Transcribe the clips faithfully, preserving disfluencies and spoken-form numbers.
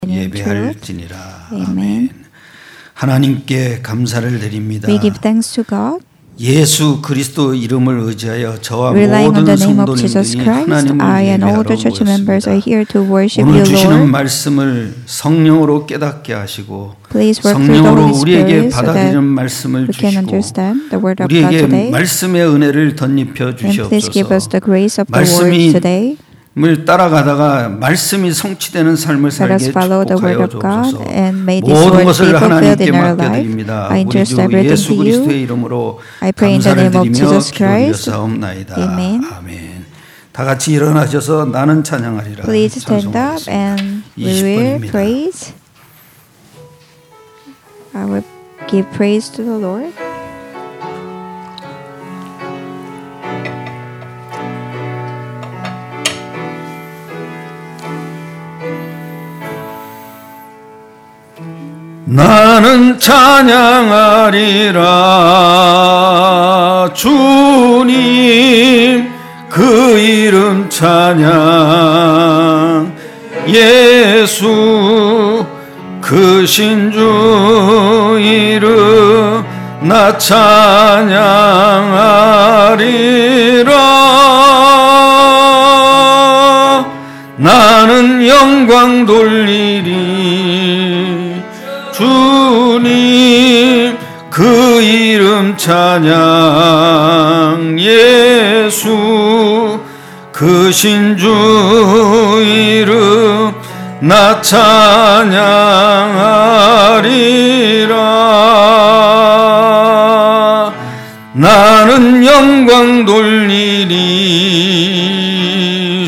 예배할지니라. 아멘. 하나님께 감사를 드립니다. We give thanks to God. 예수 그리스도 이름을 의지하여 저와 Relying on 모든 the name of Jesus 성도님들이 Christ, 하나님을 I and all the 예배하러 church members are 모였습니다. here to worship 오늘 you, 주시는 Lord. 말씀을 성령으로 깨닫게 하시고 Please work through the 성령으로 Holy 우리에게 Spirit so 받아들이는 that 말씀을 we can 주시고 understand the word of God 우리에게 today. 말씀의 은혜를 덧입혀 And please give us 주시옵소서. the grace of the 말씀이 word today. 을 따라가다가 말씀이 성취되는 삶을 Let us 살게 follow the word 축복하여 of God 주옵소서. and may this 모든 word be 것을 fulfilled 하나님께 in our life. 맡겨드립니다. I 우리 entrust 주 everything 예수 to 그리스도의 you. 이름으로 I pray in the 감사를 name of 드리며 Jesus 기도 Christ. 올려사옵나이다. Amen. 아멘. 다 같이 일어나셔서 나는 찬양하리라. Please stand up 찬송하겠습니다. and we 이십 will 분입니다. praise. I will give praise to the Lord. 나는 찬양하리라 주님 그 이름 찬양 예수 그 신주 이름 나 찬양하리라 나는 영광 돌리리 주님 그 이름 찬양 예수 그 신주 이름 나 찬양하리라 나는 영광 돌리리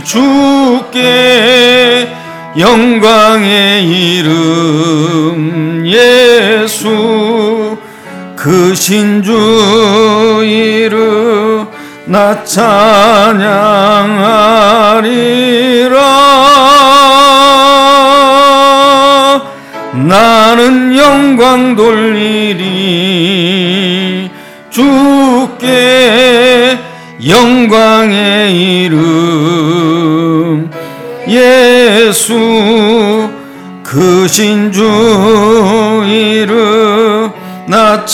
주께 영광의 이름 예수 그 신주 이름 나 찬양하리라 나는 영광 돌리리 주께 영광의 이름 예수 그 신주 이름 나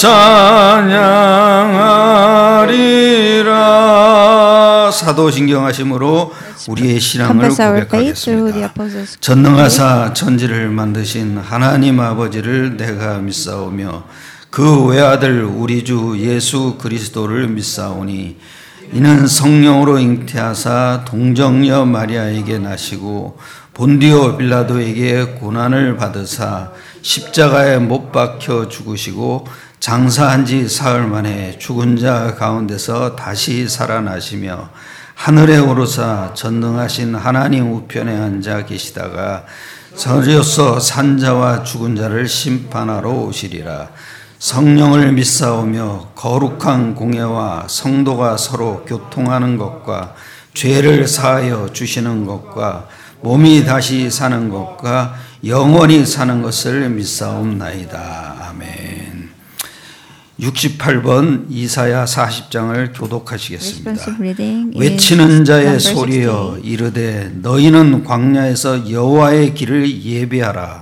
찬양하리라 사도신경 하심으로 우리의 신앙을 고백하겠습니다. 전능하사 천지를 만드신 하나님 아버지를 내가 믿사오며 그 외아들 우리 주 예수 그리스도를 믿사오니 이는 성령으로 잉태하사 동정녀 마리아에게 나시고 본디오 빌라도에게 고난을 받으사 십자가에 못 박혀 죽으시고 장사한 지 사흘 만에 죽은 자 가운데서 다시 살아나시며 하늘에 오르사 전능하신 하나님 우편에 앉아 계시다가 저리로서 산자와 죽은 자를 심판하러 오시리라. 성령을 믿사오며 거룩한 공예와 성도가 서로 교통하는 것과 죄를 사하여 주시는 것과 몸이 다시 사는 것과 영원히 사는 것을 믿사옵나이다. 아멘. 육십팔 번 이사야 사십 장을 교독하시겠습니다. 외치는 자의 소리여 이르되 너희는 광야에서 여호와의 길을 예배하라.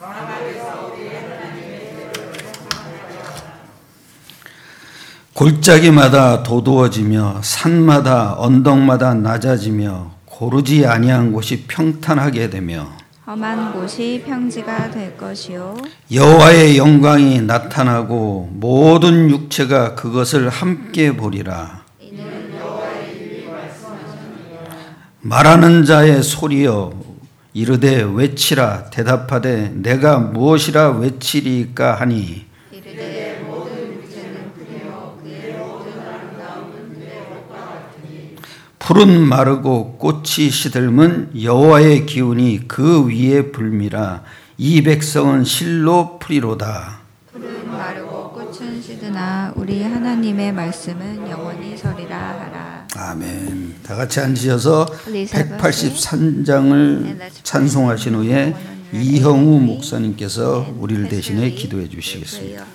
골짜기마다 도두어지며 산마다 언덕마다 낮아지며 고르지 아니한 곳이 평탄하게 되며 험한 곳이 평지가 될 것이요 여호와의 영광이 나타나고 모든 육체가 그것을 함께 보리라. 말하는 자의 소리여 이르되 외치라. 대답하되 내가 무엇이라 외치리까 하니 풀은 마르고 꽃이 시들면 여호와의 기운이 그 위에 불미라. 이 백성은 실로 풀이로다. 풀은 마르고 꽃은 시드나 우리 하나님의 말씀은 영원히 서리라 하라. 아멘. 다 같이 앉으셔서 백팔십삼 장을 찬송하신 후에 이형우 목사님께서 우리를 대신해 기도해 주시겠습니다.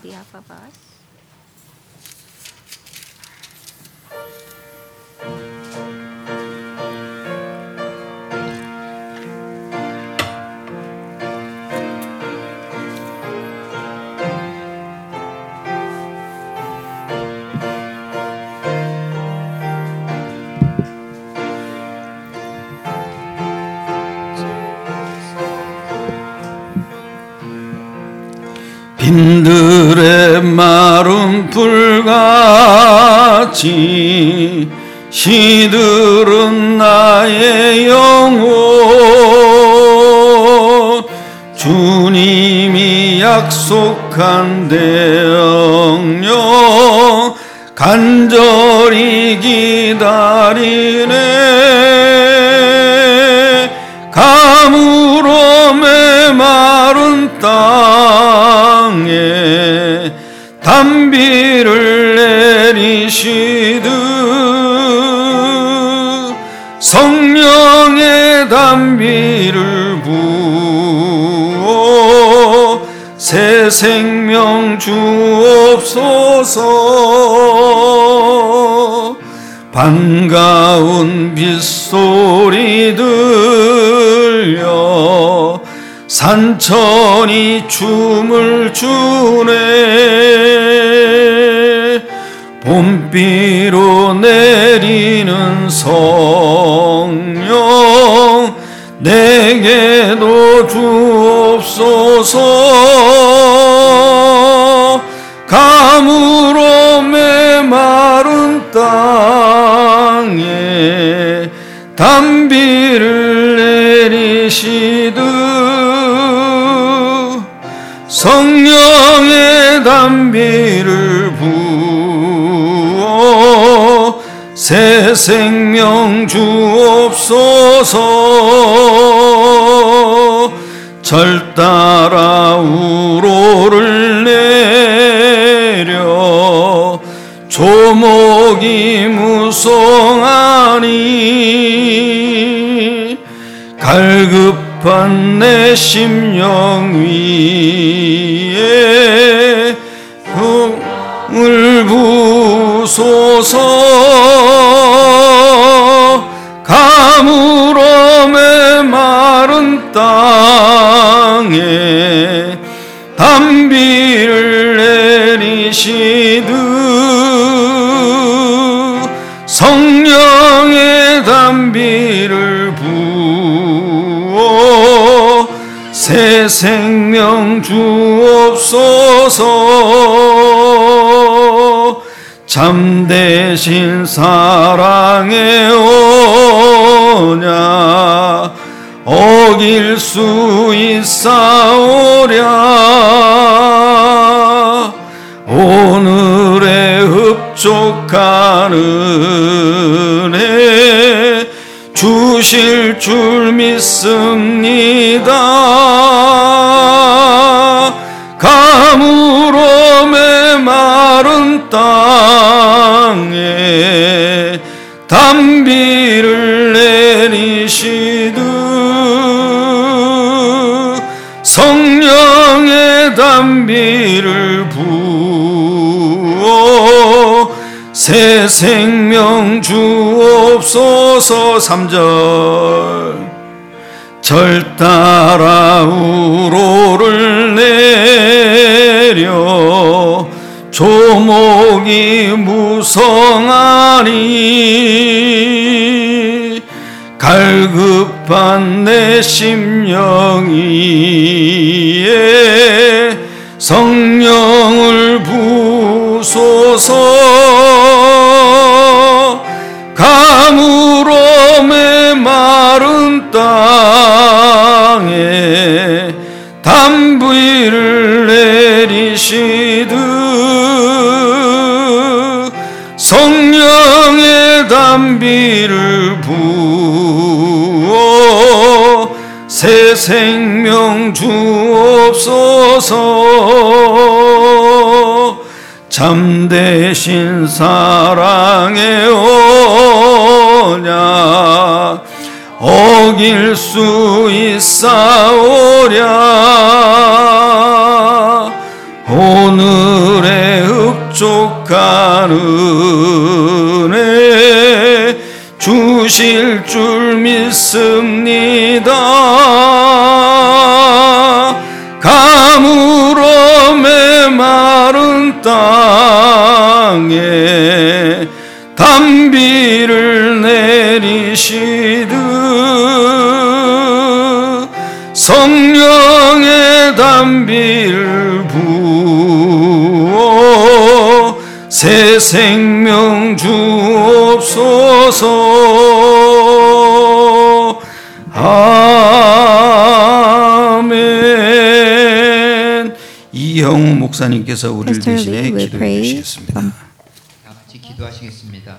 인들의 마른 불같이 시들은 나의 영혼. 주님이 약속한 대영령 간절히 기다리네. 가물어 메마른 땅에 단비를 내리시듯 성령의 단비를 부어 새 생명 주옵소서. 반가운 빗소리 들려 산천이 춤을 추네. 봄비로 내리는 성령 내게도 주옵소서. 가물어 메마른 땅에 단비를 내리시듯 성령의 단비를 부어 새 생명 주옵소서. 절 따라 우로를 내려 조목이 무성하니 갈급한 내 심령 위에 흥을 부소서. 가물어 메마른 땅에 단비를 내리시듯 성령의 단비를 부어 새 생명 주옵소서. 참되신 사랑의 언약 어길 수 있사오랴. 오늘의 흡족한 은혜 주실 줄 믿습니다. 가물어 메마른 땅에 단비를 내리시듯 성령의 단비를 부어 새 생명 주옵소서. 삼 절 절 따라 우로를 내려 조목이 무성하니 갈급한 내 심령 위에 성령을 부소서. 가물어 메마른 땅에 단비를 내리시듯 성령의 단비를 부어 새 생명 주옵소서. 참되신 사랑의 언약 어길 수 있사오랴. 오늘의 흡족한 은혜 주실 줄 믿습니다. 가물어 메마른 땅에 단비를 내리시듯 성령의 단비를 부 새 생명 주옵소서. 아멘. 이형우 목사님께서 우리를 대신해 기도해 주시겠습니다. 다 같이 기도하시겠습니다.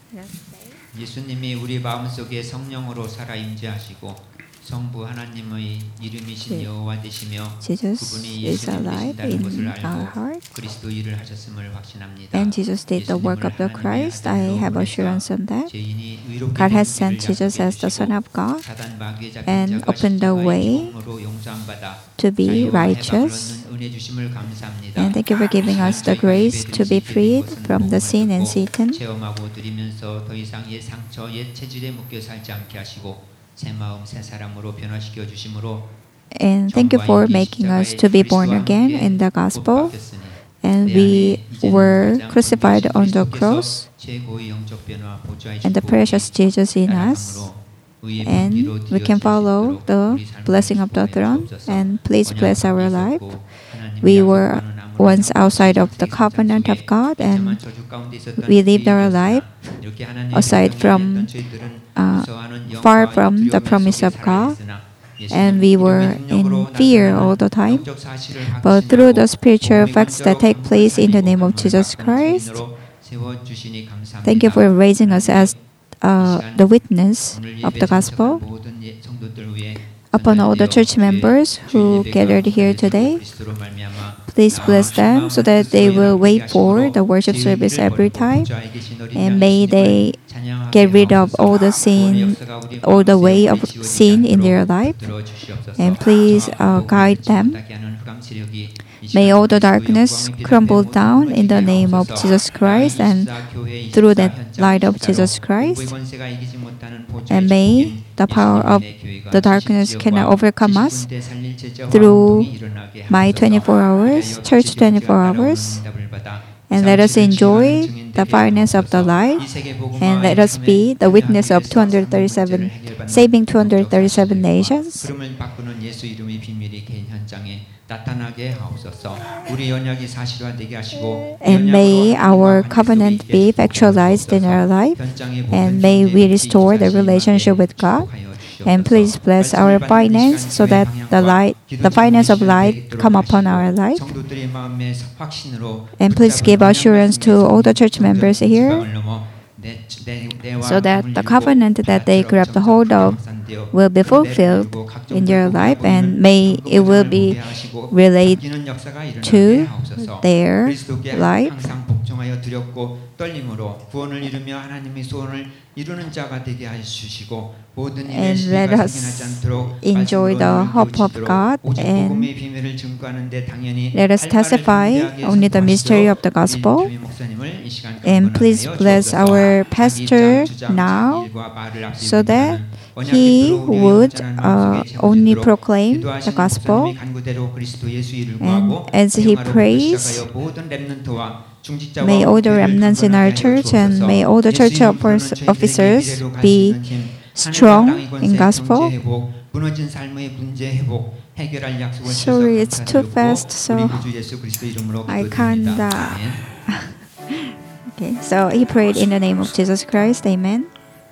예수님이 우리 마음속에 성령으로 살아 임재하시고 성부 하나님의 이름이신 여호와 되시며 그분이 예수님 되신다는 것을 알고 그리스도 일을 하셨음을 확신합니다. And Jesus did the work of the Christ. I have assurance on that. God has sent Jesus as the Son of God and opened the way to be righteous. And thank you for giving us the grace to be freed from the sin and Satan. 체험하고 누리면서 더 이상 옛 상처, 옛 체질에 묶여 살지 않게 하시고 새 마음, 새 사람으로 변화시켜 주심으로 And thank you for making us to be born again in the gospel. And we were crucified on the cross. And the precious Jesus in us. And we can follow the blessing of the throne. And please bless our life. We were once outside of the covenant of God, and we lived our life aside from, uh, far from the promise of God, and we were in fear all the time. But through the spiritual facts that take place in the name of Jesus Christ, thank you for raising us as uh, the witness of the gospel upon all the church members who gathered here today. Please bless them so that they will wait for the worship service every time, and may they get rid of all the sin, all the way of sin in their life, and please uh, guide them. May all the darkness crumble down in the name of Jesus Christ and through the light of Jesus Christ. And may the power of the darkness cannot overcome us through my twenty-four hours, church twenty-four hours. And let us enjoy the fineness of the light, and let us be the witness of two hundred thirty-seven, saving two hundred thirty-seven nations. And may our covenant be actualized in our life, and may we restore the relationship with God. And please bless our finance so that the light, the finance of light come upon our life. And please give assurance to all the church members here so that the covenant that they grabbed hold of will be fulfilled in their life, and may it will be related to their life. And let us enjoy the hope of God, and let us testify only the mystery of the gospel. And please bless our pastor now so that he would uh, only proclaim the gospel. And as he prays, may all the remnants in our church and may all the church officers be strong in gospel. Sorry, it's too fast, so I can't. Uh, okay, so he prayed in the name of Jesus Christ. Amen.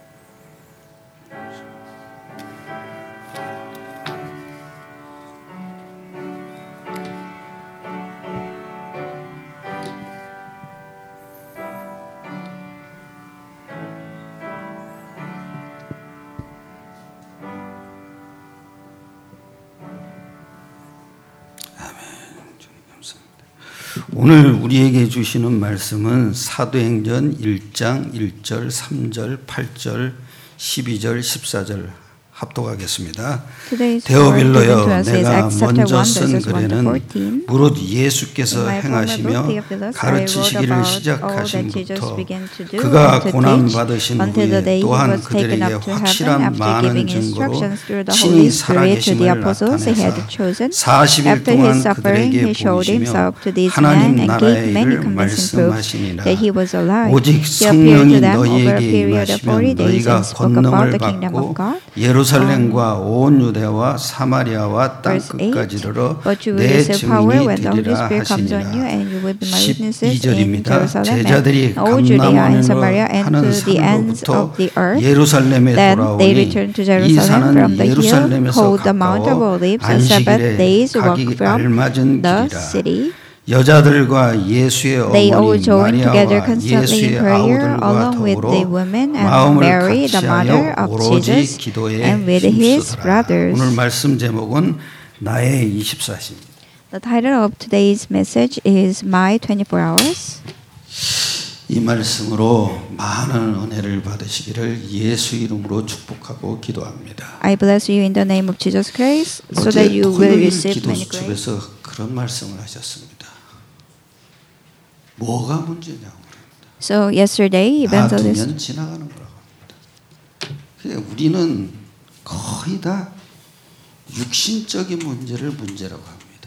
오늘 우리에게 주시는 말씀은 사도행전 일 장 일 절, 삼 절, 팔 절, 십이 절, 십사 절 합독하겠습니다. 데오빌로여, 내가 먼저 쓴 글에는 무릇 예수께서 행하시며 가르치시기를 시작하신부터 그가 고난받으신 후에 또한 그들에게 확실한 많은 증거로 친히 살아계심을 나타내사 사십 일 동안 그들에게 보이시며 하나님 나라의 일을 말씀하시니라. 오직 성령이 너희에게 임하시면 너희가 권능을 받고 예루살렘 예루살렘과 온 유대와 사마리아와 땅 끝까지 이르러 내 증인이 되리라 하시니라. 십이 절입니다. 제자들이 감람원으로 하는 산으로부터 예루살렘에 돌아오니 이 산은 예루살렘에서 가까워 안식일에 가기 알맞은 길이라. 여자들과 예수의 어머니 마리아와 예수의 아우들과 더불어 마음을 같이하여 오로지 기도에 힘쓰더라. 오늘 말씀 제목은 나의 이십사 시입니다. The title of today's message is My twenty-four hours. 이 말씀으로 많은 은혜를 받으시기를 예수 이름으로 축복하고 기도합니다. I bless you in the name of Jesus Christ, so that you will receive many grace. 기도집에서 그런 말씀을 하셨습니다. 뭐가 문제냐고 그럽니다. So yesterday, evangelist. 놔두면 지나가는 거라고 합니다. 우리는 거의 다 육신적인 문제를 문제라고 합니다.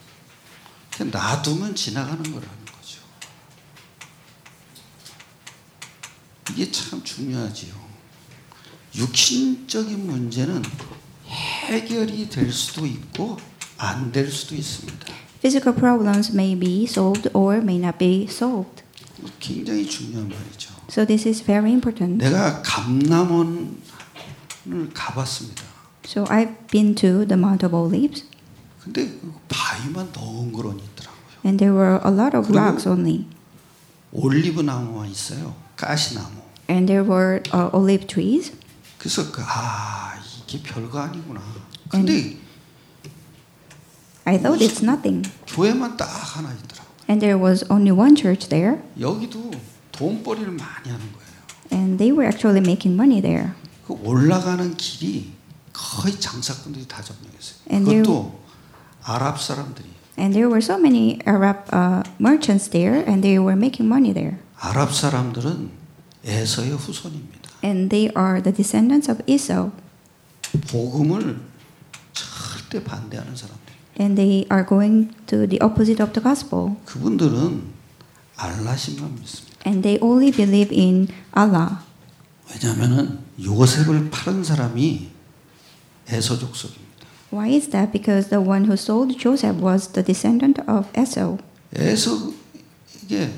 놔두면 지나가는 거라는 거죠. 이게 참 중요하지요. 육신적인 문제는 해결이 될 수도 있고 안 될 수도 있습니다. Physical problems may be solved or may not be solved. 굉장히 중요한 말이죠. So this is very important. 내가 감람원을 가봤습니다. So I've been to the Mount of Olives. 근데 바위만 덩그러니 있더라고요. And there were a lot of rocks only. 올리브 나무만 있어요. 가시나무. And there were uh, olive trees. 그래서 그, 아 이게 별거 아니구나. 근데 I thought it's nothing. 교회만 딱 하나 있더라고요. And there was only one church there. 여기도 돈벌이를 많이 하는 거예요. And they were actually making money there. 그 올라가는 길이 거의 장사꾼들이 다 점령했어요. And 그것도 아랍 사람들이. And there were so many Arab uh, merchants there, and they were making money there. 아랍 사람들은 에서의 후손입니다. And they are the descendants of Esau. 복음을 절대 반대하는 사람들. And they are going to the opposite of the gospel. 그분들은 알라신만 믿습니다. And they only believe in Allah. 왜냐하면은 요셉을 팔은 사람이 에서 족속입니다. Why is that? Because the one who sold Joseph was the descendant of Esau. 에서에게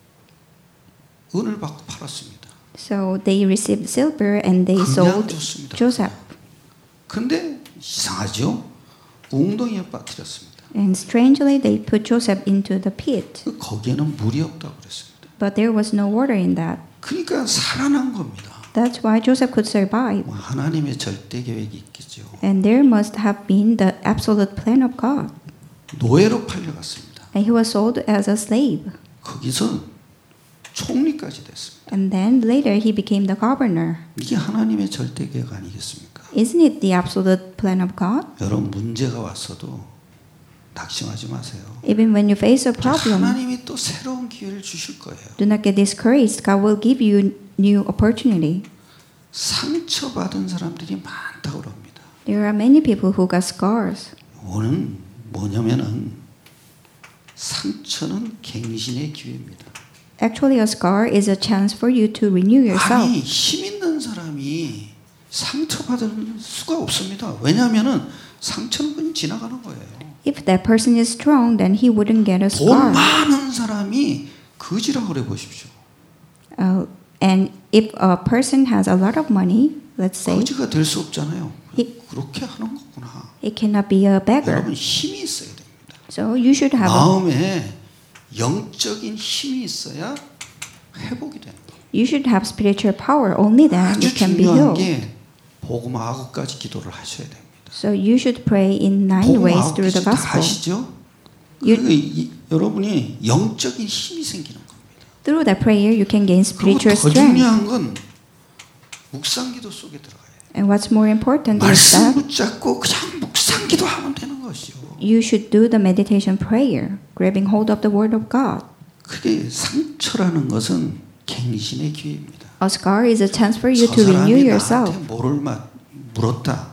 은을 받고 팔았습니다. So they received silver and they sold Joseph. 근데 이상하죠? 웅덩이에 빠뜨렸습니다. And strangely, they put Joseph into the pit. 거기에는 물이 없다고 그랬습니다. But there was no water in that. 그러니까 살아난 겁니다. That's why Joseph could survive. 하나님의 절대 계획이 있겠죠. And there must have been the absolute plan of God. 노예로 팔려갔습니다. And he was sold as a slave. 거기서 총리까지 됐습니다. And then later he became the governor. 이게 하나님의 절대 계획 아니겠습니까? Isn't it the absolute plan of God? 여러분 문제가 왔어도 낙심하지 마세요. Even when you face a problem, 하나님이 또 새로운 기회를 주실 거예요. do not get discouraged. God will give you new opportunity. 상처받은 사람들이 많다고 합니다. There are many people who got scars. 오는 뭐냐면은 상처는 갱신의 기회입니다. Actually, a scar is a chance for you to renew yourself. 아니 힘 있는 사람이 상처받을 수가 없습니다. 왜냐하면은 상처는 그냥 지나가는 거예요. If that person is strong, then he wouldn't get a 돈 scar. 많은 사람이 거지라고 그래 보십시오. Uh, and if a person has a lot of money, let's say, 거지가 될 수 없잖아요. he, 그렇게 하는 거구나. he cannot be a beggar. 여러분 힘이 있어야 됩니다. So you should have 마음에 영적인 힘이 있어야 회복이 되는 거예요. You should have spiritual power. Only then you 아주 can be 중요한 healed. 게 복음하고까지 기도를 하셔야 됩니다. So you should pray in nine ways through the 다 gospel. 아시죠? You, 그, 이, 여러분이 영적인 힘이 생기는 겁니다. through that prayer, you can gain 그리고 spiritual 더 strength. 중요한 건 묵상기도 속에 들어가요. And what's more important is 말씀 that 붙잡고 그냥 묵상기도 하면 되는 것이요. you should do the meditation prayer, grabbing hold of the word of God. 그게 상처라는 것은 갱신의 기회입니다. A scar is a chance for you 저 to renew 사람이 yourself. 나한테 뭐를 막 물었다.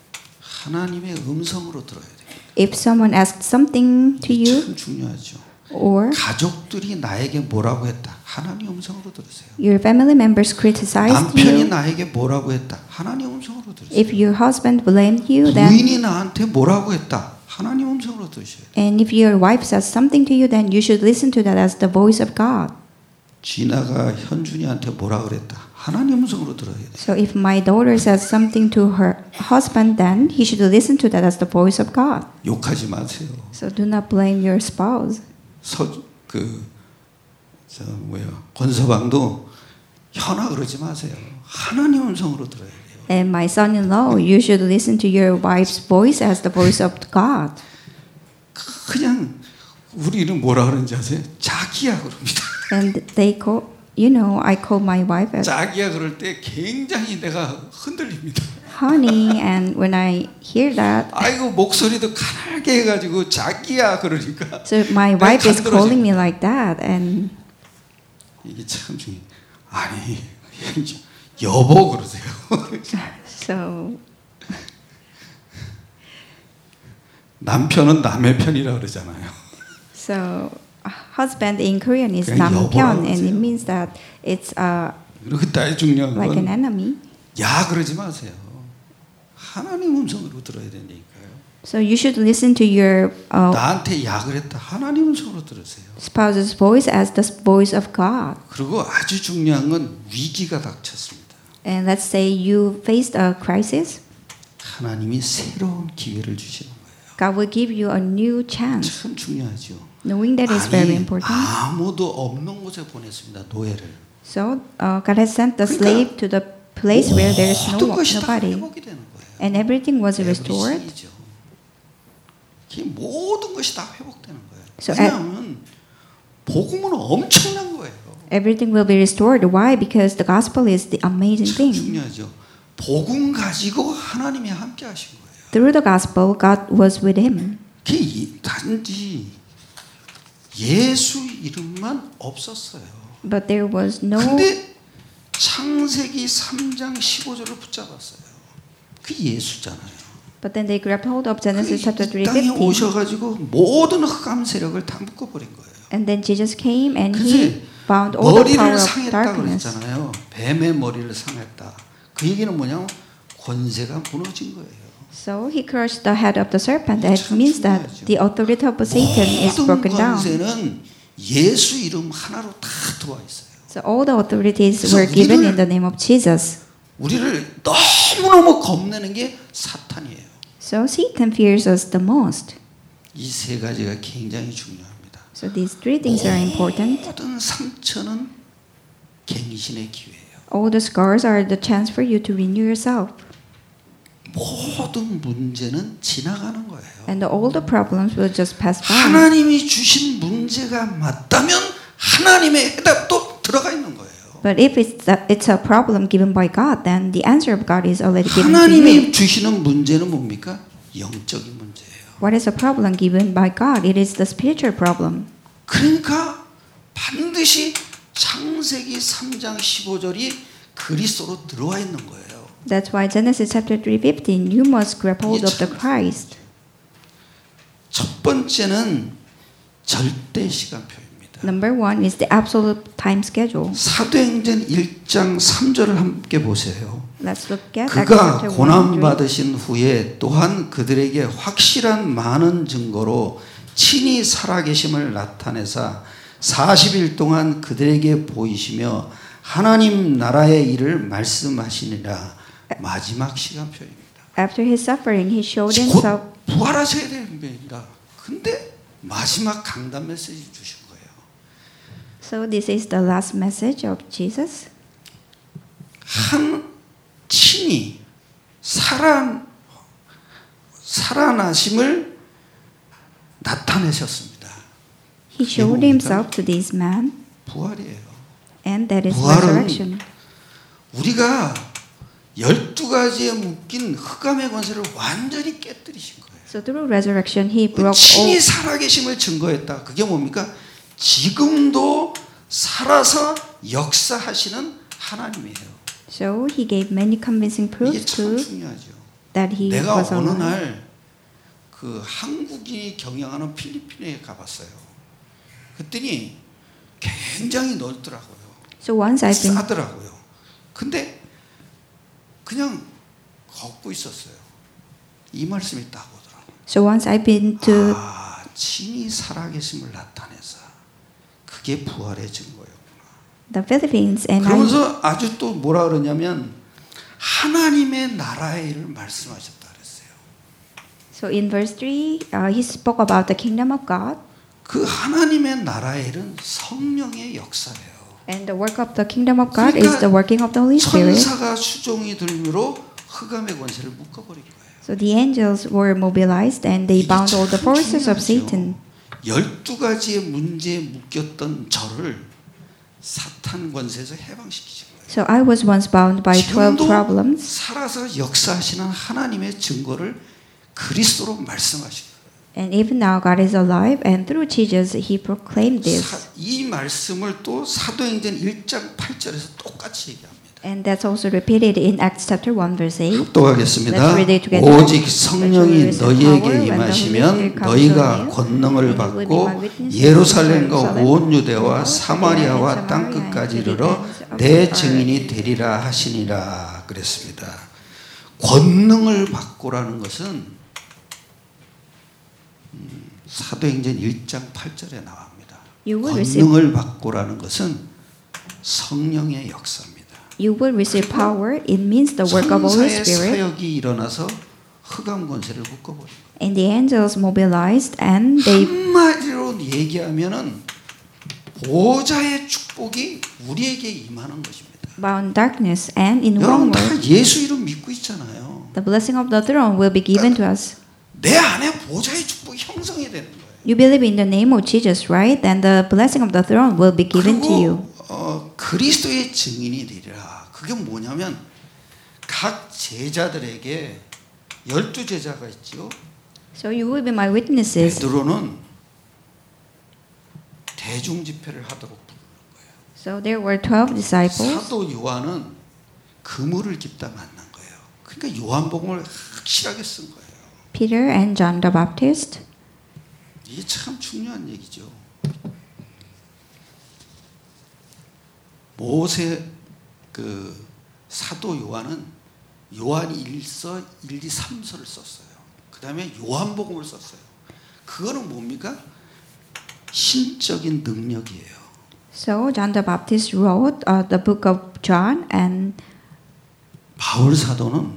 하나님의 음성으로 들어야 됩니다. If someone asks something to you, 참 중요하죠. Or 가족들이 나에게 뭐라고 했다. 하나님 음성으로 들으세요. your family members criticized 남편이 you. 나에게 뭐라고 했다. 하나님 음성으로 들으세요. If your husband blamed you, then 부인이 나한테 뭐라고 했다. 하나님 음성으로 들으셔야 돼요. and if your wife says something to you, then you should listen to that as the voice of God. 진아가 현준이한테 뭐라 그랬다. 하나님 음성으로 들어야 돼요. So if my daughter says something to her husband, then he should listen to that as the voice of God. 욕하지 마세요. So do not blame your spouse. 서, 그, 저 뭐야 권서방도 현아 그러지 마세요. 하나님 음성으로 들어야 돼요. And my son-in-law, you should listen to your wife's voice as the voice of God. 그냥 우리는 뭐라 그러는지 아세요? 자기야 그럽니다. And they call, you know, I call my wife as 자기야 그럴 때 굉장히 내가 흔들립니다. honey, and when I hear that, 아이고 목소리도 가늘게 해가지고 자기야 그러니까. so my wife is calling me like that, and 이게 참 중요. 아니 여보 그러세요. so 남편은 남의 편이라 그러잖아요. so husband in Korean is 그냥 남편, 여보라고 and it 하세요. means that it's uh, 그리고 딱 중요한 like an 건 enemy. 야 그러지 마세요. 하나님 음성으로 들어야 된다니까요. So you should listen to your uh, 나한테 야 그랬다. 하나님 음성으로 들으세요. spouse's voice as the voice of God. 그리고 아주 중요한 건 위기가 닥쳤습니다. And let's say you faced a crisis, 하나님이 새로운 기회를 주시는 거예요. God will give you a new chance. 참 중요하죠. Knowing that is very 아니 important. 아무도 없는 곳에 보냈습니다. 노예를. So uh, God has sent the 그러니까 slave to the place where there is no 모든 것이 다 nobody, 회복이 되는 거예요. and everything was restored. 에브리싱이죠. 모든 것이 다 회복되는 거예요. So 왜냐하면 복음은 엄청난 거예요. Everything will be restored. Why? Because the gospel is the amazing 참 thing. 중요하죠. 복음 가지고 하나님이 함께 하신 거예요. Through the gospel, God was with him. 그게 단지 예수 이름만 없었어요. But there was no. 근데 창세기 삼 장 십오 절을 붙잡았어요. 그 예수잖아요. But then they grabbed hold of Genesis chapter three 땅에 fifteen. 오셔가지고 모든 흑암 세력을 다 묶어버린 거예요. And then Jesus came and 그래서 he bound all the power 머리를 of 상했다 darkness. 그랬잖아요. 뱀의 머리를 상했다. 그 얘기는 뭐냐면 권세가 무너진 거예요. So he crushed the head of the serpent. That means that the authority of Satan is 모든 broken down. 권세는 예수 이름 하나로 다 들어와 있어요. So all the authorities 그래서 were given 우리를- in the name of Jesus. 우리를 너무너무 겁내는 게 사탄이에요. So Satan fears us the most. 이 세 가지가 굉장히 중요합니다. So these three things are important. 모든 상처는 갱신의 기회예요. All the scars are the chance for you to renew yourself. 모든 문제는 지나가는 거예요. And all the problems will just pass by. 하나님이 주신 문제가 맞다면 하나님의 해답도 들어가 있는 거예요. But if it's a, it's a problem given by God, then the answer of God is already given to you. 하나님이 주시는 문제는 뭡니까? 영적인 문제예요. What is a problem given by God? It is the spiritual problem. 그러니까 반드시 창세기 삼 장 십오 절이 그리스도로 들어와 있는 거예요. That's why Genesis chapter three fifteen, you must grab hold of the Christ. 첫 번째는 절대 시간표입니다. Number one is the absolute time schedule. 사도행전 일 장 삼 절을 함께 보세요. Let's look at Acts 그가 chapter one 고난 and three. 받으신 후에 또한 그들에게 확실한 많은 증거로 친히 살아계심을 나타내사 사십 일 동안 그들에게 보이시며 하나님 나라의 일을 말씀하시니라. 마지막 시간표입니다. After his suffering, he showed himself. 곧 부활하셔야 되는 분입니다. 근데 마지막 강단 메시지 주신 거예요. So this is the last message of Jesus. 한 친히 살아 살아나심을 나타내셨습니다. He showed himself to this man, 부활이에요. and that is 부활은 resurrection. 우리가 열두 가지에 묶인 흑암의 권세를 완전히 깨뜨리신 거예요. So through resurrection, he broke 친히 all. 살아계심을 증거했다. 그게 뭡니까? 지금도 살아서 역사하시는 하나님이에요. So he gave many convincing 이게 proofs 참 to 중요하죠. that he 내가 was 어느 alive. 날 그 한국이 경영하는 필리핀에 가봤어요. 그랬더니 굉장히 넓더라고요. So once I've been 싸더라고요. 근데 그냥 걷고 있었어요. 이 말씀이 딱 오더라고요. So once I've been to 아, 친히 살아계심을 나타내서 그게 부활의 증거였구나. the Philippines and 그러면서 I, 아주 또 뭐라 그러냐면 하나님의 나라의 일을 말씀하셨다 그랬어요. So in verse three, uh, he spoke about the kingdom of God. 그 하나님의 나라의 일은 성령의 역사예요. And the work of the kingdom of God is the working of the Holy Spirit. 천사가 수종이 들므로 흑암의 권세를 묶어버린 거예요. So the angels were mobilized and they bound all the forces of Satan. 열두 가지의 문제에 묶였던 저를 사탄 권세에서 해방시키신 거예요. So I was once bound by twelve problems. 살아서 역사하시는 하나님의 증거를 그리스도로 말씀하신 거예요. And even now God is alive and through Jesus he proclaimed this. 사, 이 말씀을 또 사도행전 일 장 팔 절에서 똑같이 얘기합니다. And that's also repeated in Acts chapter one verse eight. 합독하겠습니다. 오직 성령이 너희에게 임하시면 너희가 권능을 받고 예루살렘과 온 유대와 사마리아와 땅끝까지 이르러 내 증인이 되리라 하시니라 그랬습니다. 권능을 받고라는 것은 사도행전 일 장 팔 절에 나옵니다. 권능을 받고라는 것은 성령의 역사입니다. You will receive power. It means the work of Holy 천사의 Spirit. 사역이 일어나서 흑암 권세를 묶어버린 거예요. And the angels mobilized and they. 한마디로 얘기하면은 보좌의 축복이 우리에게 임하는 것입니다. Bound darkness and in one 여러분 다 word, 예수 이름 믿고 있잖아요. the blessing of the throne will be given to us. 내 안에 보좌의 축복이 형성이 되는 거예요. You believe in the name of Jesus, right? Then the blessing of the throne will be given to you. 그리고 어, 그리스도의 증인이 되리라. 그게 뭐냐면 각 제자들에게 열두 제자가 있죠. So you will be my witnesses. 베드로는 대중 집회를 하도록 부르는 거예요. So there were twelve disciples. 사도 요한은 그물을 깁다 만난 거예요. 그러니까 요한복음을 확실하게 쓴 거예요. Peter and John the Baptist. 이게 참 중요한 얘기죠. 모세 그 사도 요한은 요한 일서, 일, 이, 삼서를 썼어요. 그 다음에 요한복음을 썼어요. 그거는 뭡니까? 신적인 능력이에요. So John the Baptist wrote uh, the book of John and 바울 사도는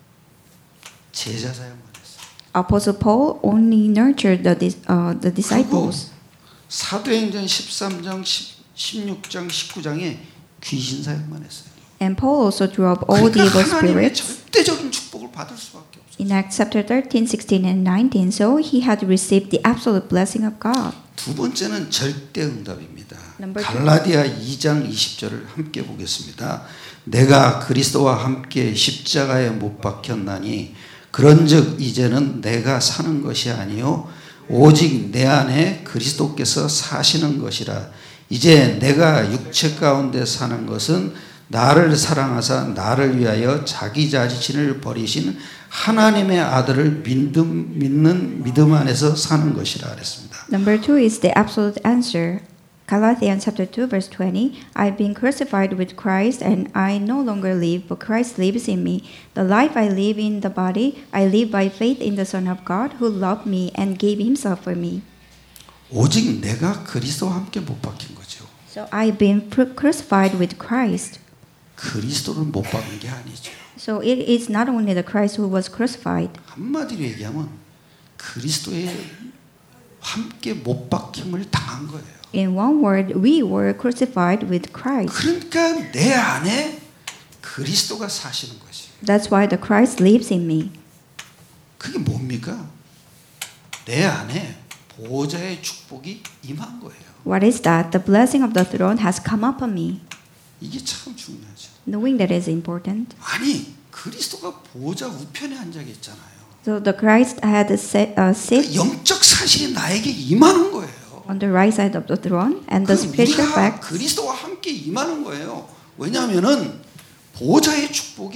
제자 사역만 했어요. Apostle Paul only nurtured the uh, the disciples. 사도행전 십삼 장, 십육 장, 십구 장에 귀신 사역만 했어요. And Paul also drove all the evil 하나님의 spirits. 절대적인 축복을 받을 수밖에 없어요. In Acts chapter thirteen, sixteen, and nineteen, so he had received the absolute blessing of God. 두 번째는 절대 응답입니다. Number two. 갈라디아 이 장 이십 절을 함께 보겠습니다. 내가 그리스도와 함께 십자가에 못 박혔나니 그런즉 이제는 내가 사는 것이 아니요 오직 내 안에 그리스도께서 사시는 것이라. 이제 내가 육체 가운데 사는 것은 나를 사랑하사 나를 위하여 자기 자신을 버리신 하나님의 아들을 믿음, 믿는 믿음 안에서 사는 것이라 그랬습니다. Number two is the absolute answer. Galatians chapter two verse twenty, I've been crucified with Christ and I no longer live, but Christ lives in me. The life I live in the body, I live by faith in the Son of God who loved me and gave himself for me. 오직 내가 그리스도와 함께 못 박힌 거죠. So I've been crucified with Christ. 그리스도를 못 박은 게 아니죠. So it is not only the Christ who was crucified. 한마디로 얘기하면 그리스도에 함께 못 박힘을 당한 거예요. In one word, we were crucified with Christ. 그러니까 내 안에 그리스도가 사시는 것이. That's why the Christ lives in me. 그게 뭡니까? 내 안에 보좌의 축복이 임한 거예요. What is that? The blessing of the throne has come upon me. 이게 참 중요하죠. Knowing that is important. 아니 그리스도가 보좌 우편에 앉아 계셨잖아요. So the Christ had a sit, uh, sit 그 영적 사실이 나에게 임하는 거예요. on the right side of the throne, and the spiritual 우리가 facts. 그리스도와 함께 임하는 거예요. 왜냐하면은 보좌의 축복이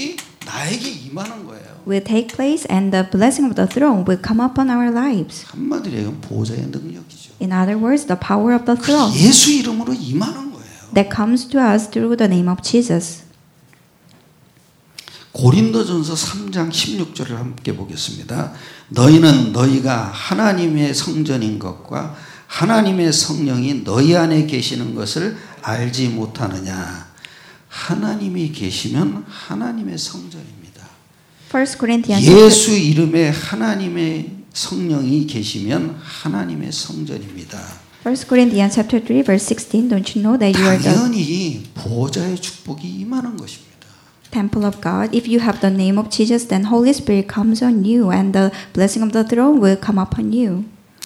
나에게 임하는 거예요. will take place and the blessing of the throne will come upon our lives. 한마디로 얘기하면 보좌의 능력이죠. In other words, the power of the throne 예수 이름으로 임하는 거예요. that comes to us through the name of Jesus. 고린도전서 삼 장 십육 절을 함께 보겠습니다. 너희는 너희가 하나님의 성전인 것과 하나님의 성령이 너희 안에 계시는 것을 알지 못하느냐. 하나님이 계시면 하나님의 성전입니다. First Corinthians 예수 이름에 하나님의 성령이 계시면 하나님의 성전입니다. First Corinthians chapter three verse sixteen. Don't you know that you are the 당연히 보좌의 축복이 임하는 것입니다. temple of God? If you have the name of Jesus, then Holy Spirit comes on you, and the blessing of the throne will come upon you.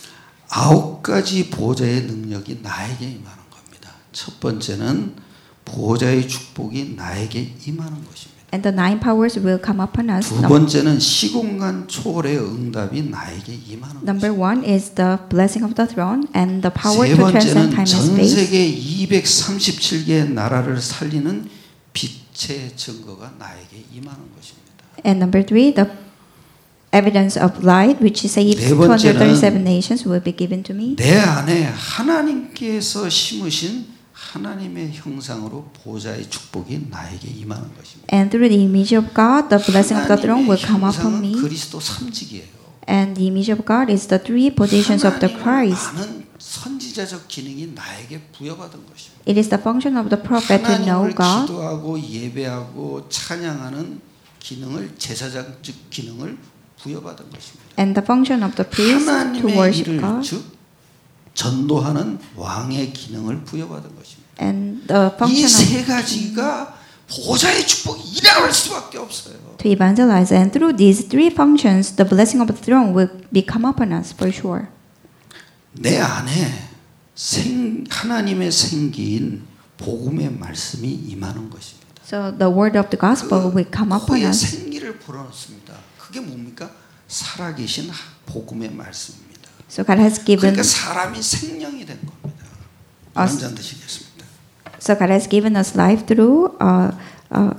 아홉 가지 보좌의 능력이 나에게 임하는 겁니다. 첫 번째는 보좌의 축복이 나에게 임하는 것입니다. And the nine powers will come upon us. 두 번째는 시공간 초월의 응답이 나에게 임하는 Number 것입니다. one is the blessing of the throne and the power 세 to transcend 번째는 time and 전 space. 세계 이백삼십칠 개의 나라를 살리는 빛의 증거가 나에게 임하는 것입니다. And number three, the evidence of light which saves 네 two hundred thirty-seven 번째는 nations will be given to me. 내 안에 하나님께서 심으신 하나님의 형상으로 보좌의 축복이 나에게 임하는 것입니다. And through the image of God, the blessing of the throne will come upon 하나님의 me. 형상은 그리스도 삼직이에요. And the image of God is the three positions of the Christ. 많은 선지자적 기능이 나에게 부여받은 것입니다. It is the function of the prophet to know 하나님을 God 기도하고 예배하고 찬양하는 기능을 제사장 즉 기능을 부여받은 것입니다. and the function of the priest to 하나님의 worship 일을 God 즉 전도하는 왕의 기능을 부여받은 것입니다. and the 이 function 세 of 가지가 보좌의 축복이 일어날 수밖에 없어요. to evangelize. And through these three functions, the blessing of the throne will become upon us for sure. 내 안에 생, 하나님의 생기인 복음의 말씀이 임하는 것입니다. So the word of the gospel will come upon 코에 us. 생기를 불어넣습니다. 그게 뭡니까? 살아계신 복음의 말씀입니다. So God has given 그러니까 사람이 생명이 된 겁니다. us- 한잔 드시겠습니다. so God has given us life through uh, uh,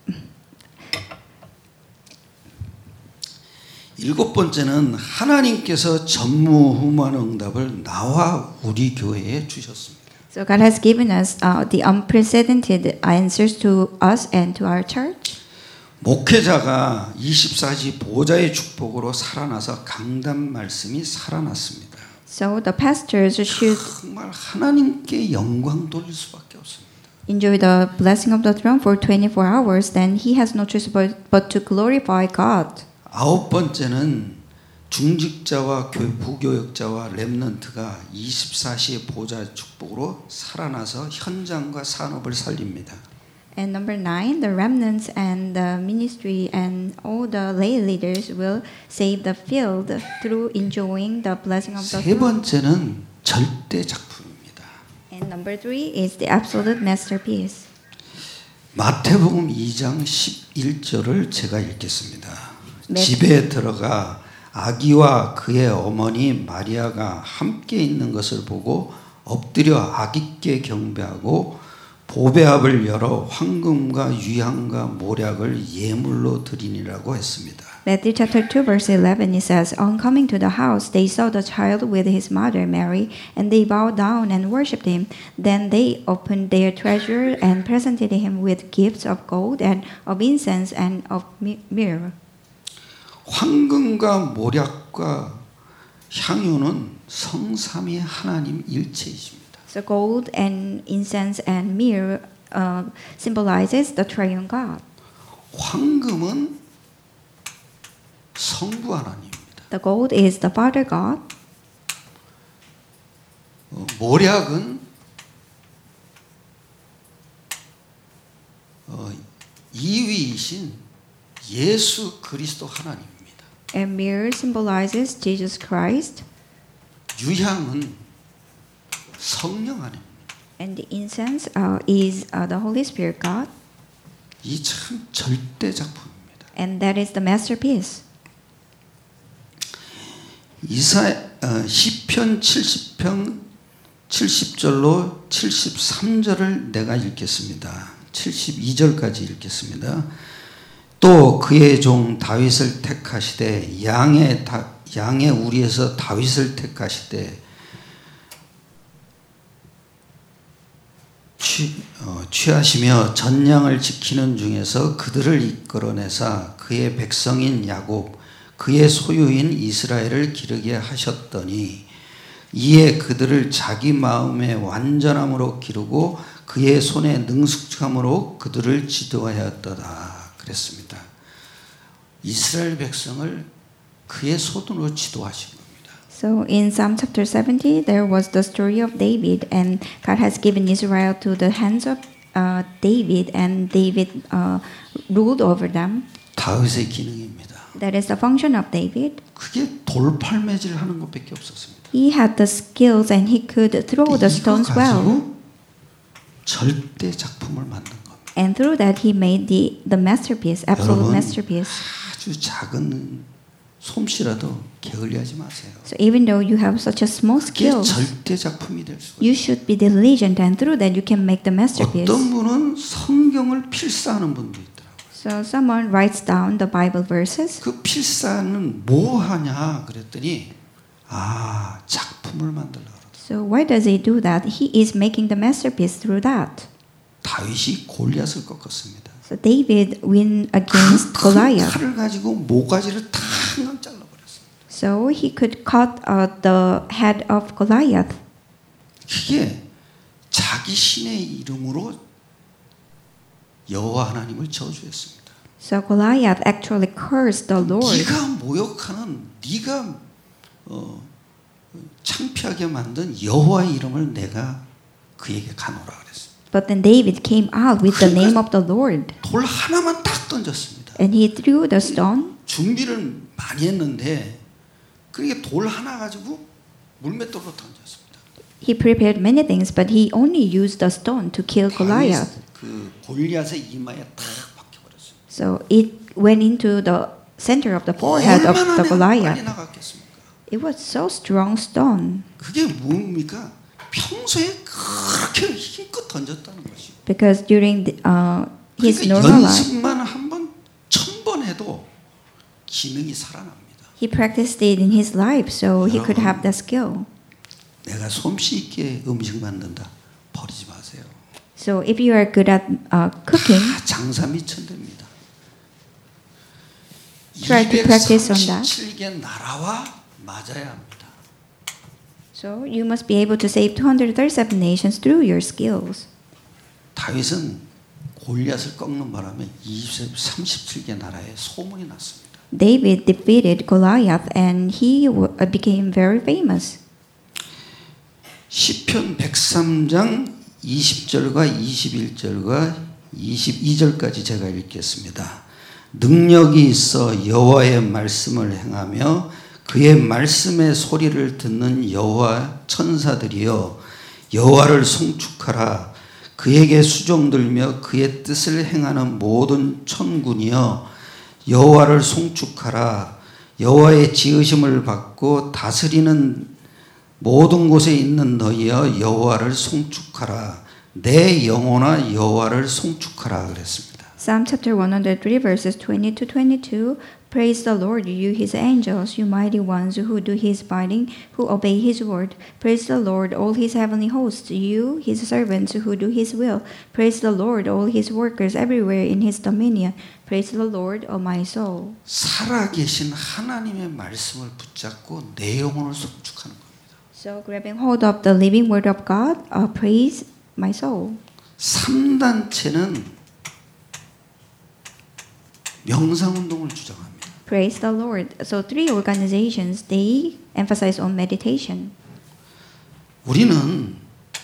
일곱 번째는 하나님께서 전무후무한 응답을 나와 우리 교회에 주셨습니다. so God has given us uh, the unprecedented answers to us and to our church. 목회자가 이십사 시 보좌의 축복으로 살아나서 강단 말씀이 살아났습니다. So the pastors should 정말 하나님께 영광 돌릴 수밖에 없습니다. enjoy the blessing of the throne for twenty-four hours. Then he has no choice but, but to glorify God. 아홉 번째는 중직자와 교, 부교역자와 렘넌트가 이십사 시의 보좌 축복으로 살아나서 현장과 산업을 살립니다. And number nine, the remnants and the ministry and all the lay leaders will save the field through enjoying the blessing of the 세 throne. 번째는 절대 작품입니다. And number three is the absolute masterpiece. 마태복음 이 장 십일 절을 제가 읽겠습니다. 네. 집에 들어가 아기와 그의 어머니 마리아가 함께 있는 것을 보고 엎드려 아기께 경배하고 보배압을 열어 황금과 유향과 모략을 예물로 드리니라고 했습니다. Matthew chapter two verse eleven, it says, On coming to the house, they saw the child with his mother Mary, and they bowed down and worshipped him. Then they opened their treasure and presented him with gifts of gold and of incense and of myrrh. 황금과 모략과 향유는 성삼위 하나님 일체이십니다. So gold and incense and myrrh uh, symbolizes the triune God. 황금은 성부 하나님입니다. The gold is the Father God. 어, 모략은 어, 이위이신 예수 그리스도 하나님입니다. And myrrh symbolizes Jesus Christ. 유향은 성령 하나님입니다. And the incense uh, is uh, the Holy Spirit God. 이 참 절대 작품입니다. And that is the masterpiece. 이사 어, 시편 칠십 편 칠십 절로 칠십삼 절을 내가 읽겠습니다. 칠십이 절까지 읽겠습니다. 또 그의 종 다윗을 택하시되 양의 다, 양의 우리에서 다윗을 택하시되 취, 어, 취하시며 전량을 지키는 중에서 그들을 이끌어내사 그의 백성인 야곱 그의 소유인 이스라엘을 기르게 하셨더니 이에 그들을 자기 마음의 완전함으로 기르고 그의 손의 능숙함으로 그들을 지도하였도다 그랬습니다. 이스라엘 백성을 그의 손으로 지도하신 겁니다. So in Psalm chapter seventy, there was the story of David, and God has given Israel to the hands of uh, David, and David uh, ruled over them. 다윗의 기능입니다. That is the function of David. 그게 돌팔매질 하는 것밖에 없었습니다. He had the skills, and he could throw the stones well. 절대 작품을 만든 겁니다. And through that, he made the the masterpiece, absolute masterpiece. 아주 작은 솜씨라도 게을리하지 마세요. So even though you have such a small skill, 절대 작품이 될 수가 you should be diligent, and through that you can make the masterpiece. 어떤 분은 성경을 필사하는 분도 있더라고요. So someone writes down the Bible verses. 그 필사는 뭐 하냐 그랬더니 아 작품을 만들려고. So why does he do that? He is making the masterpiece through that. 다윗이 골리앗을 꺾었습니다. So David win against 그 Goliath. 칼을 가지고 모가지를 다 잘라버렸어요. So he could cut out the head of Goliath. 그게 자기 신의 이름으로 여호와 하나님을 저주했습니다. So Goliath actually cursed the Lord. 네가 모욕하는 네가 어, 창피하게 만든 여호와의 이름을 내가 그에게 가노라 그랬습니다. But then David came out with the name of the Lord. 돌 하나만 딱 던졌습니다. And he threw the stone. 준비를 많이 했는데 그게 돌 하나 가지고 물맷돌로 던졌습니다. He prepared many things, but he only used the stone to kill Goliath. 그 골리앗의 이마에 딱 박혀버렸어요. So it went into the center of the forehead of the Goliath. It was so strong stone. 그게 뭡니까? 평소에 그렇게 힘껏 던졌다는 것이. Because during the, uh, his 그러니까 normal life, 연습만 한 번, 천 번 해도 기능이 살아납니다. he practiced it in his life, so he could have the skill. 내가 솜씨 있게 음식 만든다. 버리지 마세요. So if you are good at uh, cooking, 다 장사 미천됩니다. try to practice on that. 이백삼십칠 개 나라와 맞아야 합니다. So you must be able to save two hundred thirty-seven nations through your skills. 다윗은 골리앗을 꺾는 바람에 이백삼십칠 개 나라에 소문이 났습니다. David defeated Goliath, and he w- became very famous. 시편 백삼 장 이십 절과 이십일 절과 이십이 절까지 제가 읽겠습니다. 능력이 있어 여호와의 말씀을 행하며 그의 말씀의 소리를 듣는 여호와 천사들이여 여호와를 송축하라. 그에게 수종들며 그의 뜻을 행하는 모든 천군이여 여호와를 송축하라. 여호와의 지으심을 받고 다스리는 모든 곳에 있는 너희여 여호와를 송축하라. 내 영혼아 여호와를 송축하라 그랬습니다. Psalm chapter one hundred three verses twenty to twenty-two. Praise the Lord, you his angels, you mighty ones who do his bidding, who obey his word. Praise the Lord, all his heavenly hosts, you his servants who do his will. Praise the Lord, all his workers everywhere in his dominion. Praise the Lord, O my soul. 살아계신 하나님의 말씀을 붙잡고 내 영혼을 송축하는 겁니다. So grabbing hold of the living word of God, uh, praise my soul. 삼 단체는 명상운동을 주장합니다. Praise the Lord. So three organizations, they emphasize on meditation. 우리는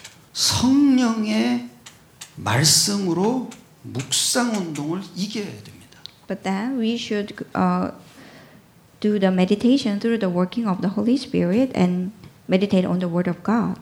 성령의 말씀으로 묵상운동을 이겨야 됩니다. But then we should uh, do the meditation through the working of the Holy Spirit and meditate on the Word of God.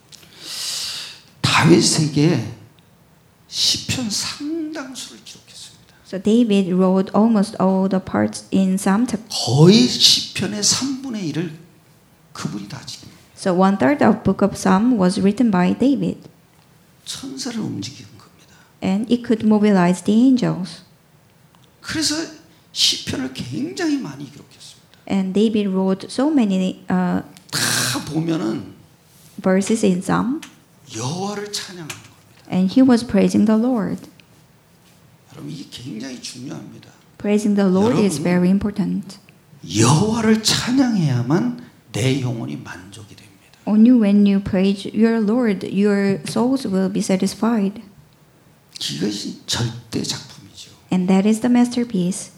다윗에게 시편 상당수를 기록했습니다. So David wrote almost all the parts in Psalm. 거의 시편의 삼분의 일을 그분이 다 지킵니다. So one third of book of Psalm was written by David. 천사를 움직이는 겁니다. And it could mobilize the angels. 그래서 시편을 굉장히 많이 기록했습니다. And David wrote so many uh, 다 보면은 verses in Psalm. 여호와를 찬양하는 겁니다. And he was praising the Lord. 여러분 이게 굉장히 중요합니다. Praising the Lord is very important. 여호와를 찬양해야만 내 영혼이 만족이 됩니다. Only when you praise your Lord, your souls will be satisfied. 이것이 절대 작품이죠. And that is the masterpiece.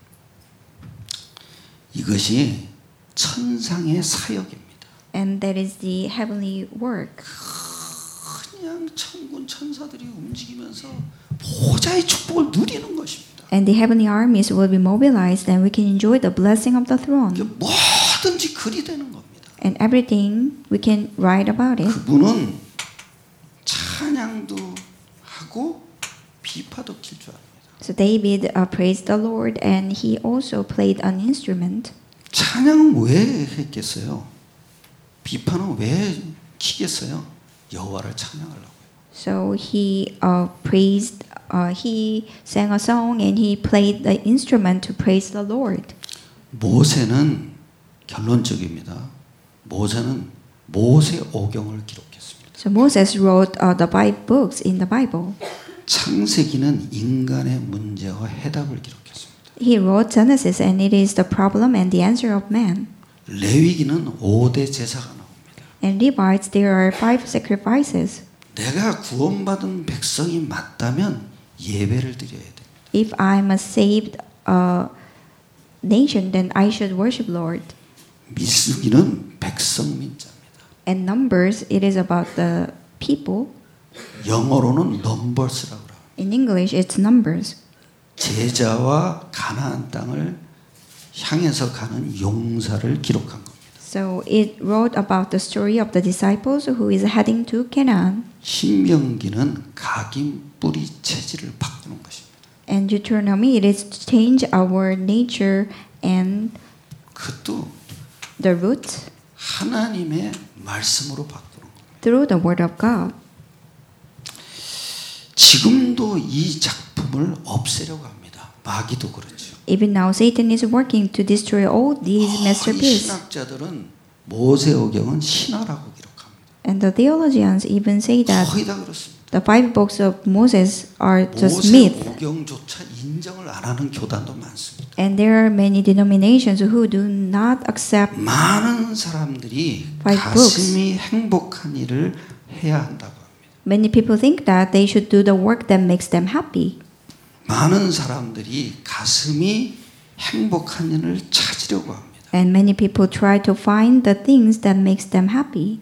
이것이 천상의 사역입니다. And that is the heavenly work. 그냥 천군 천사들이 움직이면서 보좌의 축복을 누리는 것입니다. And the heavenly armies will be mobilized and we can enjoy the blessing of the throne. 뭐든지 글이 되는 겁니다. And everything we can write about it. 그분은 찬양도 하고 비파도 킬 줄 압니다. So David uh, praised the Lord and he also played an instrument. 찬양은 왜 했겠어요? 비파는 왜 키겠어요? 여호와를 찬양하려고요. So he uh, praised. Uh, he sang a song and he played the instrument to praise the Lord. 모세는 결론적입니다. 모세는 모세 오경을 기록했습니다. So Moses wrote uh, the five books in the Bible. 창세기는 인간의 문제와 해답을 기록했습니다. He wrote Genesis and it is the problem and the answer of man. 레위기는 오 대 제사가 나옵니다. And Levites there are five sacrifices. 내가 구원받은 백성이 맞다면 예배를 드려야 됩니다. If I'm a saved uh, nation, then I should worship Lord. 민수기는 백성민자입니다. And Numbers, it is about the people. 영어로는 numbers라고 합니다. In English, it's Numbers. 제자와 가나안 땅을 향해서 가는 용사를 기록한 겁니다. So it wrote about the story of the disciples who is heading to Canaan. 신명기는 각인 뿌리 체질을 바꾸는 것입니다. And Deuteronomy, it is to change our nature and 그것도 the root 하나님의 말씀으로 바꾸는 겁니다. through the word of God. 지금도 이 작품을 없애려고 합니다. 마귀도 그렇죠. Even now, Satan is working to destroy all these masterpieces. 신학자들은 모세오경은 신화라고 기록합니다. And the theologians even say that 거의 다 그렇습니다. the five books of Moses are just myth. 모세오경조차 인정을 안 하는 교단도 많습니다. And there are many denominations who do not accept 많은 사람들이 Five 가슴이 행복한 일을 해야 한다고 합니다. Many people think that they should do the work that makes them happy. 많은 사람들이 가슴이 행복한 일을 찾으려고 합니다. And many people try to find the things that makes them happy.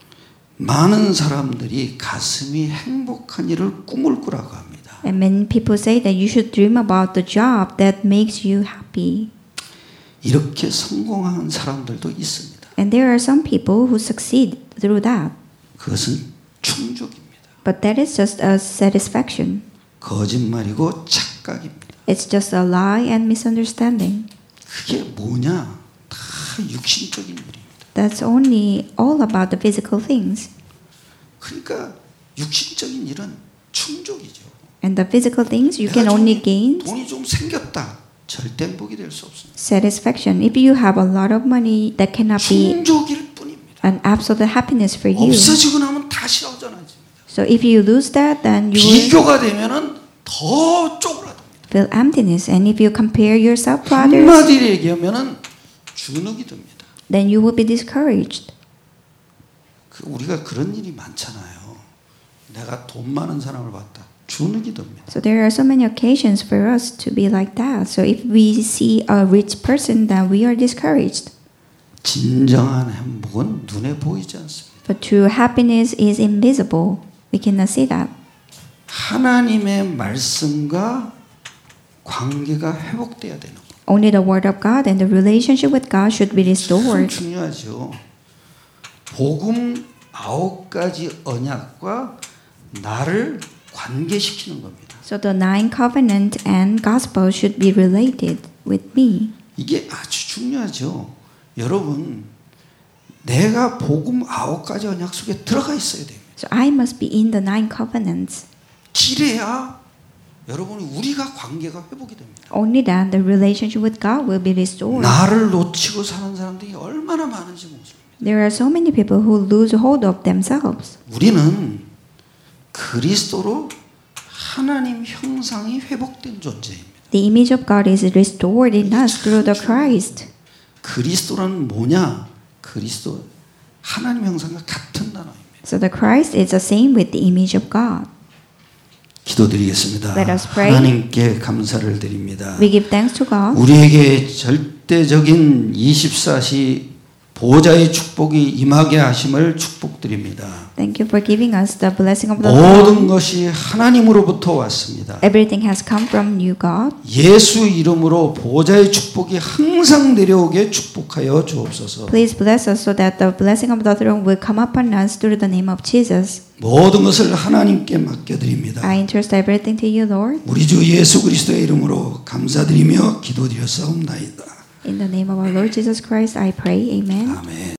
많은 사람들이 가슴이 행복한 일을 꿈을 꾸라고 합니다. And many people say that you should dream about the job that makes you happy. 이렇게 성공한 사람들도 있습니다. And there are some people who succeed through that. 그것은 충족입니다. But that is just a satisfaction. 거짓말이고 착각입니다. It's just a lie and misunderstanding. 그게 뭐냐? 다 육신적인 일입니다. That's only all about the physical things. 그러니까 육신적인 일은 충족이죠. And the physical things you can only gain 돈이 좀 생겼다. 절대 행복이 될 수 없습니다. satisfaction. If you have a lot of money, that cannot be 충족일 뿐입니다. an absolute happiness for you. 없어지고 나면 다시 허전해집니다. So if you lose that, then you will 비교가 되면은 더 쪼그라듭니다. feel emptiness. And if you compare yourself to others, 한마디로 얘기하면은 주눅이 듭니다. then you will be discouraged. 그 우리가 그런 일이 많잖아요. 내가 돈 많은 사람을 봤다. 주눅이 듭니다. So there are so many occasions for us to be like that. So if we see a rich person, then we are discouraged. 진정한 행복은 눈에 보이지 않습니다. But true happiness is invisible. We cannot see that. 하나님의 말씀과 관계가 회복돼야 되는 거예요. Only the word of God and the relationship with God should be restored. 중요하죠. 복음 아홉 가지 언약과 나를 관계시키는 겁니다. So the nine covenant and gospel should be related with me. 이게 아주 중요하죠. 여러분, 내가 복음 아홉 가지 언약 속에 들어가 있어야 됩니다. So I must be in the nine covenants. 그래야 여러분 우리가 관계가 회복이 됩니다. Only then the relationship with God will be restored. 나를 놓치고 사는 사람들이 얼마나 많은지 모릅니다. There are so many people who lose hold of themselves. 우리는 그리스도로 하나님 형상이 회복된 존재입니다. The image of God is restored in us through the Christ. 그리스도란 뭐냐? 그리스도 하나님 형상과 같은 단어입니다. So the Christ is the same with the image of God. 기도드리겠습니다. Let us pray. 하나님께 감사를 드립니다. We give thanks to God. 우리에게 절대적인 이십사 시 보좌의 축복이 임하게 하심을 축복드립니다. Thank you for giving us the blessing of the 모든 Lord. 것이 하나님으로부터 왔습니다. Everything has come from you, God. 예수 이름으로 보좌의 축복이 항상 내려오게 축복하여 주옵소서. Please bless us so that the blessing of the throne will come upon us through the name of Jesus. 모든 것을 하나님께 맡겨드립니다. I entrust everything to you, Lord. 우리 주 예수 그리스도의 이름으로 감사드리며 기도드렸사옵나이다. In the name of our Lord Jesus Christ, I pray. Amen. 아멘.